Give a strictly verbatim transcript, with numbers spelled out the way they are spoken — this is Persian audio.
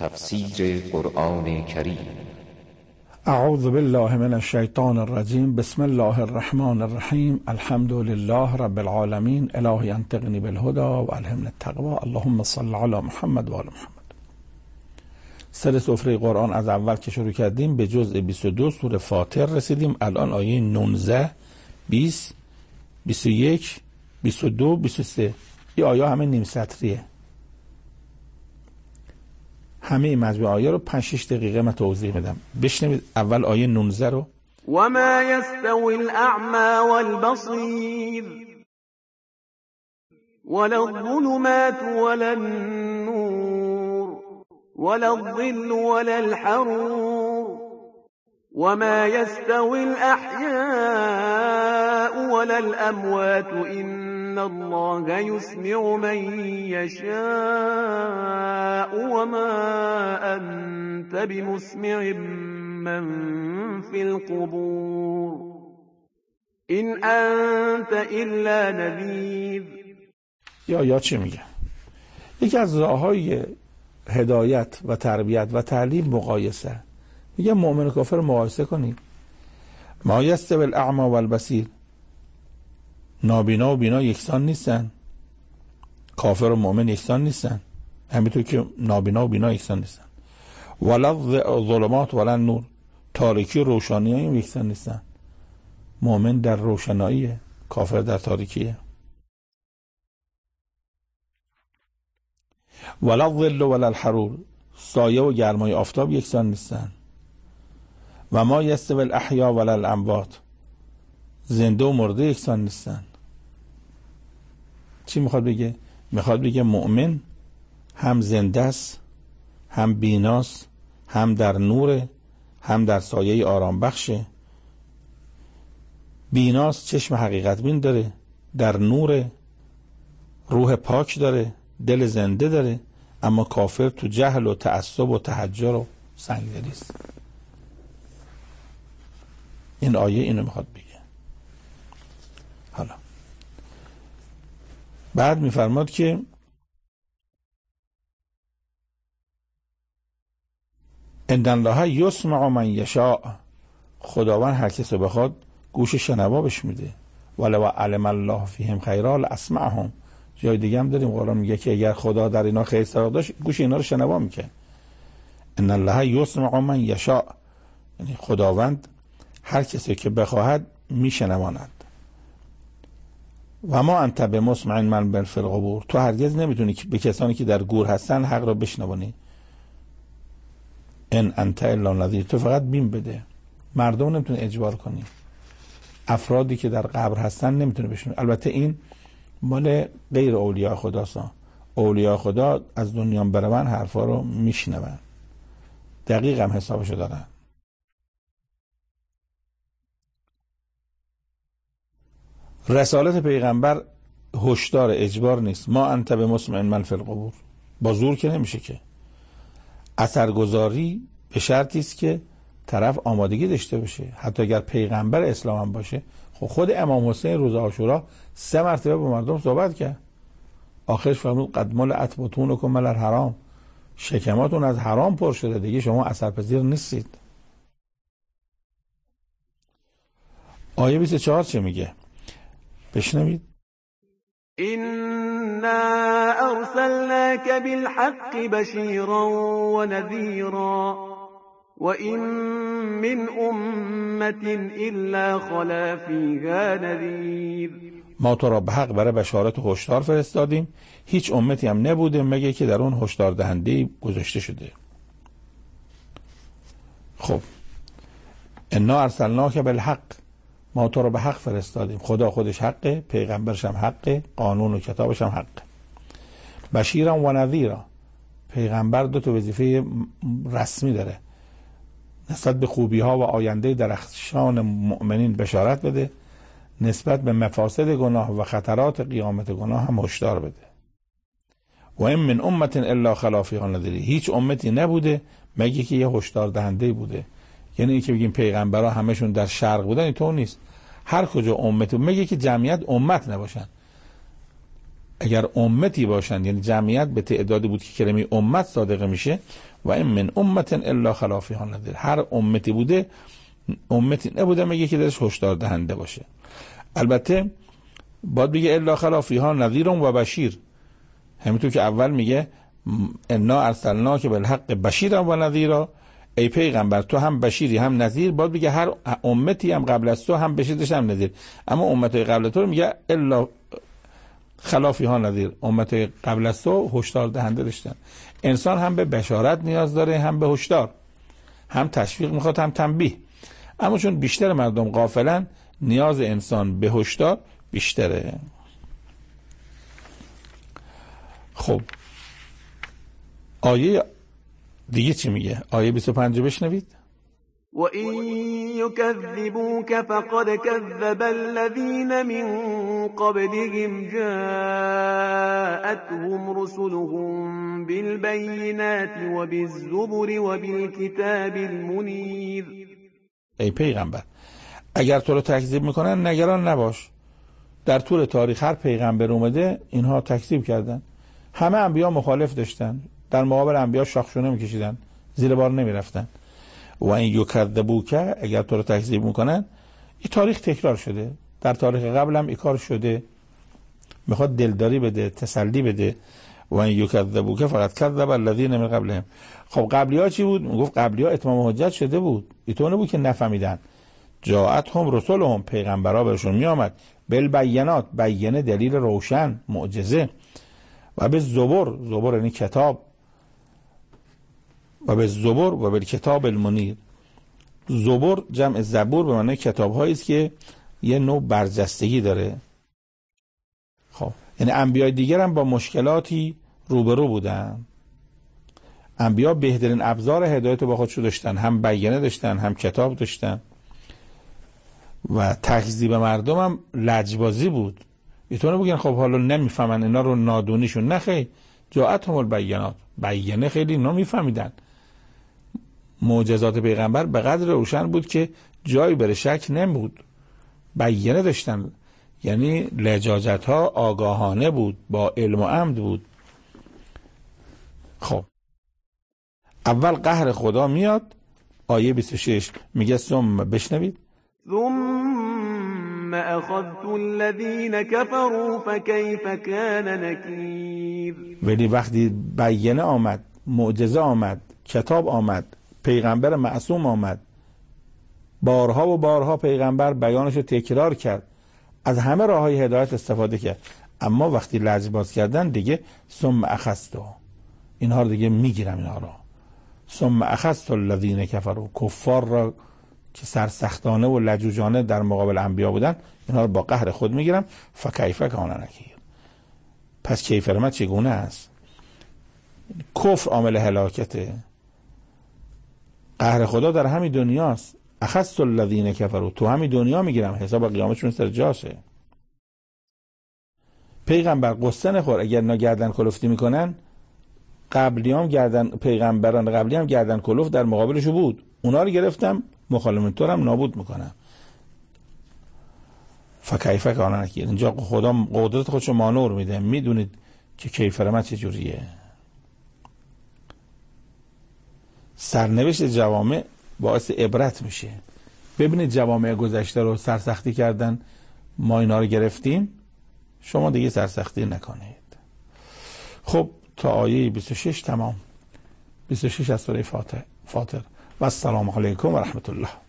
تفسیر قرآن کریم. اعوذ بالله من الشیطان الرجیم. بسم الله الرحمن الرحیم. الحمد لله رب العالمین. الهی انطقنی بالهدى و الهمنی التقوی. اللهم صل علی محمد و آل محمد. سر سفره قرآن از اول که شروع کردیم به جزء بیست و دو سوره فاطر رسیدیم. الان آیه نوزده، بیست، بیست و یک، بیست و دو، بیست و سه. این آیه همه نیم سطریه. همه مجموعه آیه رو پنج شش دقیقه من توضیح میدم. بشنوید اول آیه نوزده رو. و ما یستوی الاعمی والبصیر ولا الظلمات ولا النور ولا الظل ولا الحرور وما يستوي الأحياء ولا الأموات إن الله يسمع من يشاء وما أنت بمسمع من في القبور إن أنت إلا نذير. یا یا چی میگه؟ یکی از راههای هدایت و تربیت و تعلیم مقایسه. میگه مؤمن و کافر مقایسه کنید. ما یستوی الاعمی والبصیر، نابینا و بینا یکسان نیستن. کافر و مؤمن یکسان نیستن، همینطور که نابینا و بینا یکسان نیستن. ولا الظلمات ولا النور، تاریکی و روشنایی هم یکسان نیستن. مؤمن در روشناییه، کافر در تاریکیه. ولا الظل ولا الحرور، سایه و گرمای آفتاب یکسان نیستن. و ما یستوی الاحیا ولا الاموات، زنده و مرده یکسان نیستن. چی میخواد بگه؟ میخواد بگه مؤمن هم زنده است، هم بیناست، هم در نوره، هم در سایه آرام بخشه. بیناست، چشم حقیقت بین داره، در نوره، روح پاک داره، دل زنده داره. اما کافر تو جهل و تعصب و تحجر و سنگدلی است. این آیه اینو میخواد بگه. حالا بعد میفرماد که ان الله یسمع من یشاء، خداوند هر کس رو بخواد گوش شنوا بهش میده. ولو علم الله فیهم خیرا لاسمعهم. جای دیگه هم داریم قرآن میگه که اگر خدا در اینا خیر سراغ داشت گوش اینا رو شنوا میکنه. ان الله یسمع من یشاء، یعنی خداوند هر کسی که بخواهد میشنواند. و ما انت بمسمع من فی القبور، تو هرگز نمیتونی به کسانی که در گور هستن حق را بشنوانی. ان انت الا نذیر، تو فقط بیم بده، مردم نمیتونی اجبار کنی. افرادی که در قبر هستن نمیتونه بشنوه. البته این مال غیر اولیاء خداست. اولیاء خدا از دنیا برون حرفا رو میشنون، دقیق هم حسابشو دارن. رسالت پیغمبر هشدار، اجبار نیست. ما انت بمسمع من فی القبور، با زور که نمیشه که. اثرگذاری به شرطی است که طرف آمادگی داشته باشه. حتی اگر پیغمبر اسلام هم باشه. خب خود امام حسین روز عاشورا سه مرتبه با مردم صحبت کرد. آخرش فرمود قد ملأت بطونکم من الحرام، شکماتون از حرام پر شده، دیگه شما اثرپذیر نیستید. آیه بیست و چهار چه میگه؟ بشنوید. إنا أرسلناك بالحق بشيرا ونذيرا وإن من أمة إلا خلا فيها نذير. ما تو را به حق برای بشارت و هشدار فرستادیم، هیچ امتی هم نبوده مگه که در اون هشدار دهنده گذاشته شده. خب انا ارسلناک بالحق، ما تو را به حق فرستادیم. خدا خودش حقه، پیغمبرش هم حقه، قانون و کتابش هم حقه. بشیرا و نذیرا، پیغمبر دو تا وظیفه رسمی داره. نسبت به خوبی ها و آینده درخشان مؤمنین بشارت بده، نسبت به مفاسد گناه و خطرات قیامت گناه هم هشدار بده. و این من امت الا خلا فیها نذیر، هیچ امتی نبوده مگه که یه هشدار دهنده بوده. یعنی این که بگیم پیغمبرها همشون در شرق بودن اینطور نیست. هر کجا امت، مگه که جمعیت امت نباشن. اگر امتی باشند، یعنی جمعیت به تعدادی بود که کلمه امت صادقه میشه، و این من امت الا خلا فیها نذیر، هر امتی بوده امتی نبوده مگه که درش هشدار دهنده باشه. البته باید بگه الا خلا فیها نذیر و بشیر، همینطور که اول میگه انا ارسلناک بالحق بشیرا و نذیرا، ای پیغمبر تو هم بشیری هم نذیر. باید بگه هر امتی هم قبل از تو هم بشیر داشته هم نذیر، اما امتای قبل تو میگه الا خلا فیها نذیر، امتای قبل از تو هشدار دهنده داشتن. انسان هم به بشارت نیاز داره هم به هشدار، هم تشویق میخواد هم تنبیه، اما چون بیشتر مردم غافلن نیاز انسان به هشدار بیشتره. خب آیه دیگه چی میگه؟ آیه بیست و پنج بشنوید. و این یکذبوک فقد کذب الذین من قبلهم جاءتهم رسلهم بالبینات و بالزبر و بالکتاب المنیر. ای پیغمبر اگر تو رو تکذیب میکنن نگران نباش، در طول تاریخ هر پیغمبر اومده اینها تکذیب کردن، همه انبیا مخالف داشتن، در مقابل انبیا شاخشونه میکشیدن، زیر بار نمیرفتن. و این یکذبوک اگر تو رو تکذیب میکنن، این تاریخ تکرار شده، در تاریخ قبل هم این کار شده، میخواد دلداری بده، تسلی بده. و این یکذبوک فقط کذب الذین من قبلهم. خب قبلی ها چی بود؟ میگفت قبلی ها اتمام حجت شده بود، اینطور نبود که نفهمیدن. جاءتهم رسلهم، پیغمبرها برشون میآمد، بالبینات، بیانه دلیل روشن معجزه، و به زبر، زبر یعنی کتاب، و به زبر و به کتاب المنیر. زبر جمع زبور به معنی کتاب هایی است که یه نوع برجستگی داره. خب یعنی انبیاء دیگر هم با مشکلاتی روبرو بودن. انبیا بهترین ابزار هدایت رو با خودشون داشتن، هم بیانه داشتن هم کتاب داشتن. و تکذیب مردم هم لجبازی بود، اینطور بگن خب حالا نمیفهمن اینا رو نادونیشون، نه خیلی جاءتهم البینات، بیانه خیلی اینا میفهمیدن. معجزات پیغمبر به قدر روشن بود که جایی بر شک نمود، بیانه داشتن، یعنی لجاجت ها آگاهانه بود، با علم و عمد بود. خب اول قهر خدا میاد، آیه بیست و شش میگه ثم، بشنوید، ثم اخذت الذين كفروا فكيف كان نكير. ولی وقتی بیانه آمد، معجزه آمد، کتاب آمد، پیغمبر معصوم آمد، بارها و بارها پیغمبر بیانشو تکرار کرد، از همه راههای هدایت استفاده کرد، اما وقتی لجباز کردن دیگه ثم اخذت، اینها رو دیگه میگیرم، اینها رو ثم اخذت الذين كفروا، کفار را که سرسختانه و لجوجانه در مقابل انبیا بودن، اینها رو با قهر خود میگیرم. فکیف کان نکیر، پس کیفر ما چگونه است؟ کفر عامل هلاکته، قهر خدا در همین دنیاست. اخذت الذین کفروا، تو همین دنیا میگیرم، حساب قیامتشون سر جاشه. پیغمبر قصه نخور اگر اینا گردن کلفتی میکنن، قبلیام گردن، پیغمبران قبلی هم گردن کلفت در مقابلشو بود، اونا رو گرفتم مخالفینم نابود میکنم. فکیف کان نکیر، اینجا خدا قدرت خودشو مانور میده، میدونید که کیفر ما چجوریه. سرنوشت جوامع باعث عبرت میشه. ببینید جوامع گذشته رو سرسختی کردن، ما اینا رو گرفتیم، شما دیگه سرسختی نکنید. خب تا آیه بیست و شش تمام. بیست و شش از سوره فاطر. فاطر. و السلام علیکم و رحمت الله.